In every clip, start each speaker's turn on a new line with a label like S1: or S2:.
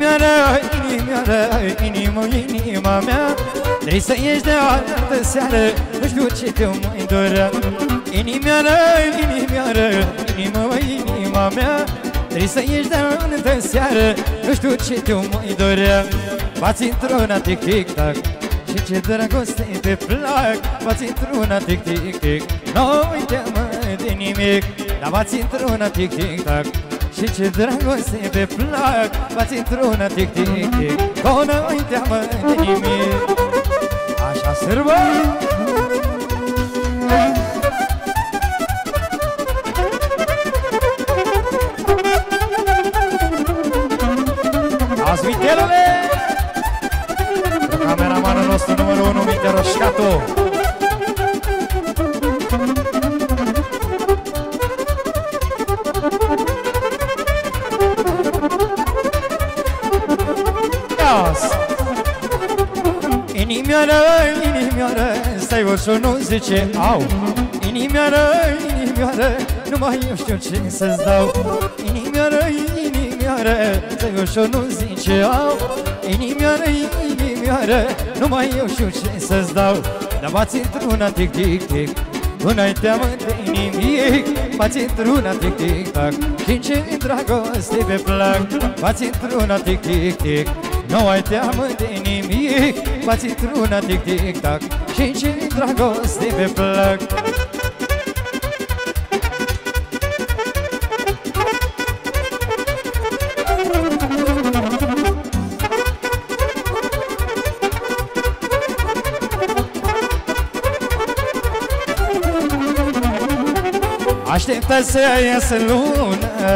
S1: Inimioară, inimioară, inimă, inima mea, trebuie să ieși de altă seară, nu știu ce te mai dorea. Inimioară, inimioară, inimă, inima mea, trebuie să ieși de altă seară, nu știu ce te mai dorea. Bați într-una tic-tic-tac și ce dragoste te plac. Bați într-una tic-tic-tic, nu-i teamă de nimic. Dar bați într-una tic-tic-tac și ce dragoste te plac. Bați într-una tic-tic-tic, nu-i teamă de nimic. Așa sârbă! Azi, Mitelule! Cameramanul nostru numărul 1, Mite Roșcatu. Inimioară, inimioară, stai ușor, nu zice au. Inimioară, inimioară, nu mai eu știu ce să-ți dau. Inimioară, inimioară, stai ușor, nu zice au. Inimioară, inimioară, nu mai eu știu ce să-ți dau. Dar bați într-una tic-tic-tic, nu n-ai teamă de nimic. Bați într-una tic-tic-tac și ce dragoste pe plac. Bați într-una tic-tic-tic, nu ai teamă de nimic. Bați într-una tic-tic-tac și ce dragoste pe plac. Așteptă să iasă luna,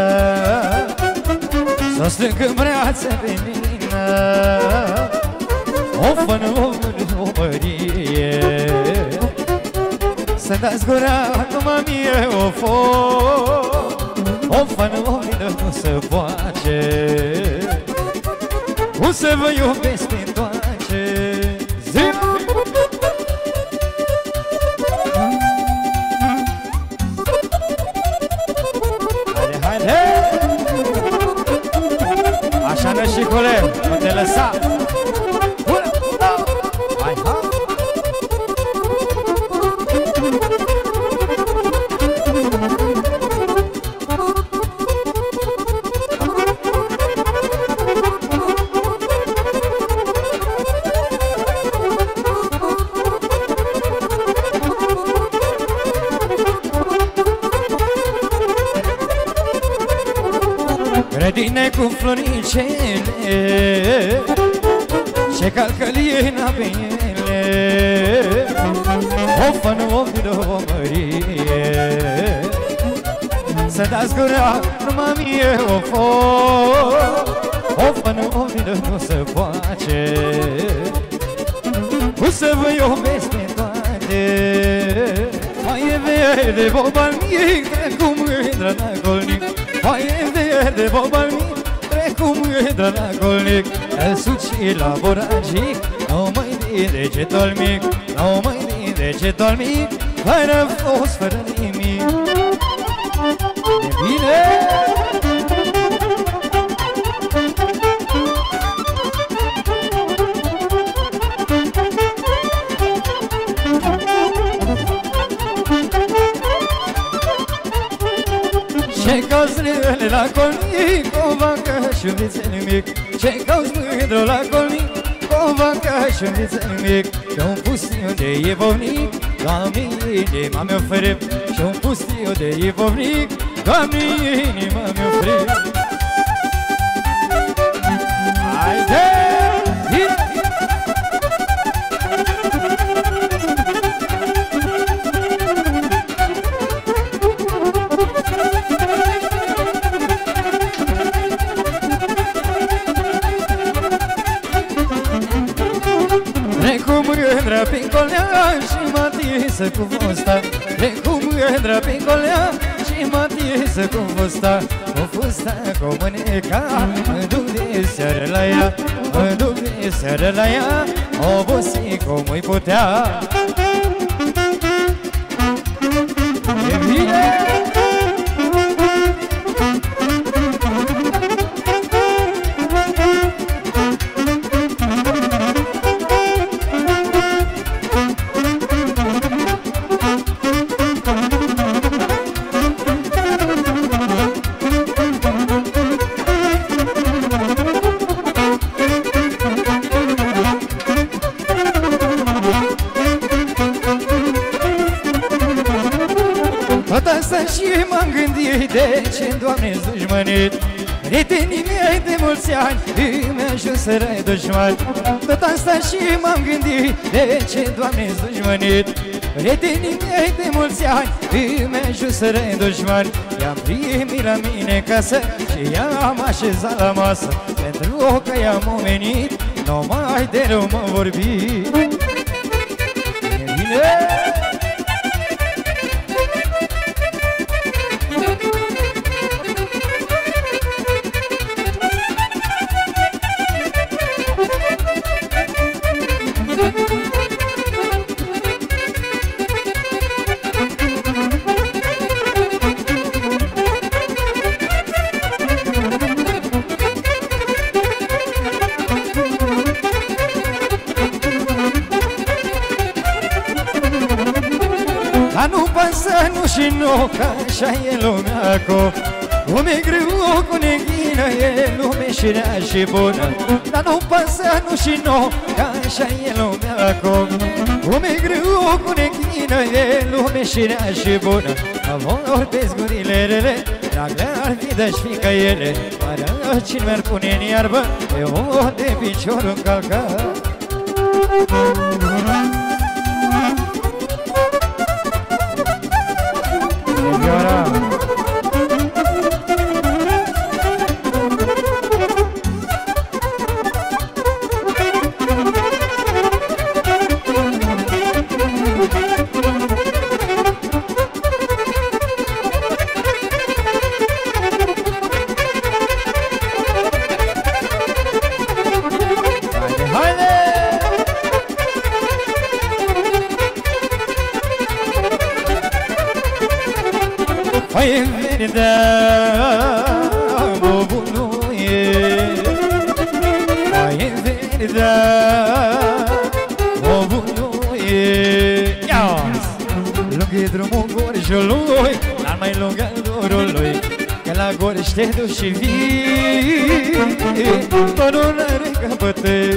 S1: s-o strâng în brațe pe mine. O fă o mărie, să dați gura numai mie. O fă nu se poate, cum să vă iubesc pe toate. Așa, nășicule, nu te lăsa. Hai, ha! Grădine cu floricele, ce calcălina pe ele. O fă nu o mărie, să dați gura numai mie. O fă nu se poate, cum să vă iubesc pe toate. Mai e verde boba mic, trecu mândră la colnic. Mai e verde boba mic, trecu mândră la colnic. Îl suci la boragic, nu mai din degetul mic. Nu mai din degetul mic, fără fost, fără nimic. E bine! Ce cauți mândră la colnic, o vacă și un vițel mic. Ce cauți mândră la colnic, o vacă și un vițel mic. Și-un pustiu de ivovnic, Doamne, inima mi-o frip. Și-un pustiu de ivovnic, Doamne, inima mi-o frip. Haide! Mândră prin colea și mă atinse cu fusta. Trecu mândră prin colea și mă atinse cu fusta. Cu fusta, cu mâneca, mă duc de seară la ea. Mă duc de seară la ea, obosi cum îi putea. E bine! m-am gândit de ce, Doamne, dușmănit. Prietenii mei de mulți ani îmi ajunseră dușmani. Tot asta și m-am gândit de ce, Doamne, dușmănit. Prietenii mei de mulți ani îmi ajunseră dușmani. I-am primit la mine casă și i-am așezat la masă, pentru că i-am omenit, numai de rău m-am vorbit. Bine! Dar nu pasă, nu și nu, că așa e lumea aco. Cum e greu cu neghină, e lume și rea și bună. Dar nu pasă, nu și nu, că așa e lumea aco. Cum e greu cu neghină, e lume și rea și bună. Vorbesc gurile rele, drag ar fi de-și fi ca ele. Oară cine mi-ar pune în iarbă, eu de piciorul calcat. Hai verdea, bobunuie. Hai verdea, bobunuie. Ia-ți! Lungă-i drumul gorjului, dar mai lungă dorului, că la gorj te duci și vii, părul are capăte.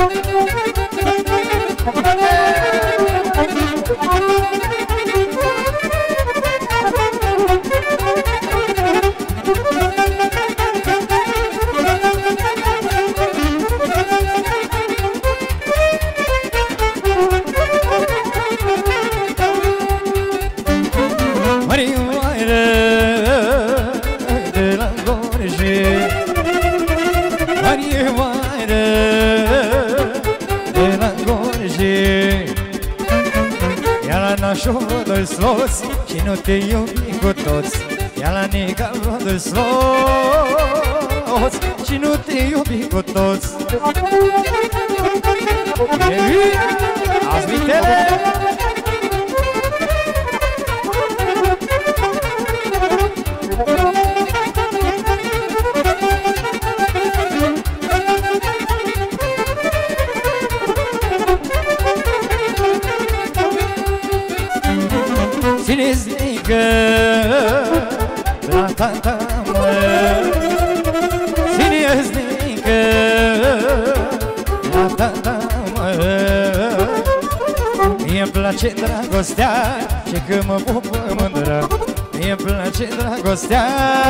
S1: Doi sloți și nu te iubi cu toți. Ia la nega doi sloți și nu te iubi cu toți. Azi vitele! Ține-ți-nică la tata mă, ține-ți-nică la tata mă. Mie-mi place dragostea și când mă pupă mândră. Mie-mi place dragostea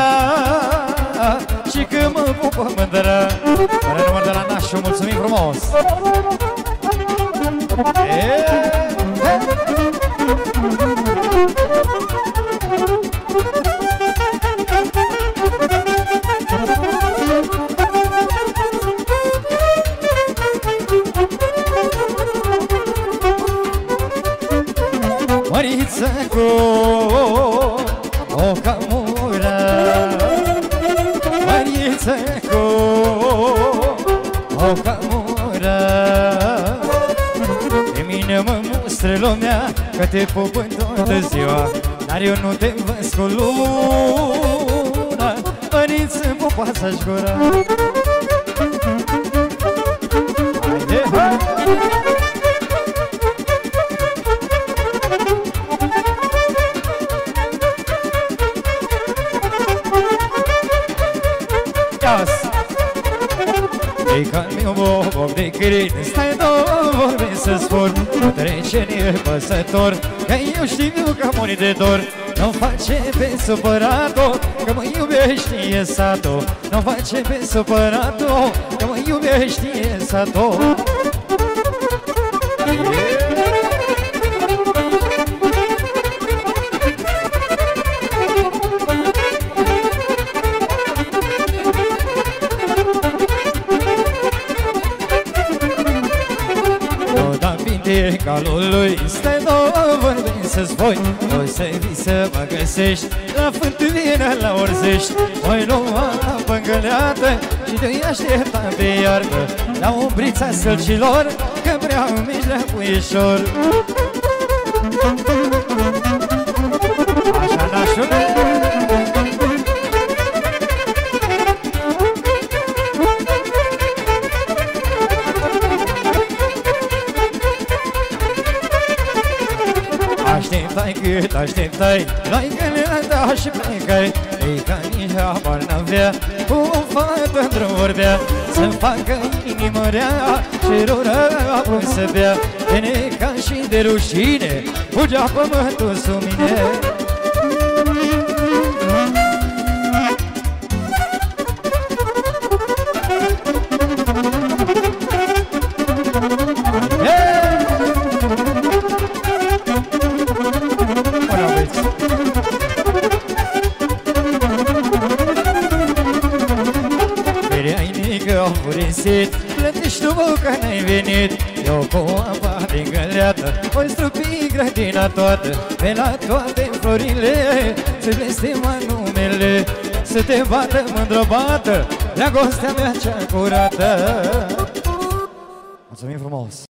S1: și când mă pupă mândră. Fără număr de la Nașu, mulțumim frumos! Măriță cu o camură, măriță cu o camură. Pe mine mă mustră lumea că te pup în toată ziua, dar eu nu te văd cu luna. Măriță pupa-ți-aș gura. Haide, hai! Ei ca-mi un boboc de crin, stai două vorbe să spun, nu trece nepăsător, că eu știu că mori de dor. Nu face pe supărat-o, că mă iubește satul. Nu face pe supărat-o, că mă iubește satul. Calului, stai două vorbi să-ți voi. O să vii să mă găsești la fântână la Orzești. Voi lua apă îngăleată și te-i aștepta pe iarnă la umbrița sălcilor, că vreau mijlea puișor. Așa, nașule! Așteptai cât așteptai, luai găleata și plecai. Ei ca nici habar n-avea cum o fată într-o vorbea, să-mi facă inimă rea și rură apă să bea. De neca și de rușine fugea pământul sub mine. Plătești tu că n-ai venit. Eu cu apa din găleată voi strupi grădina toată. Pe la toate florile să blestema numele, să te bată mândră bată dragostea mea cea curată. Mulțumim frumos!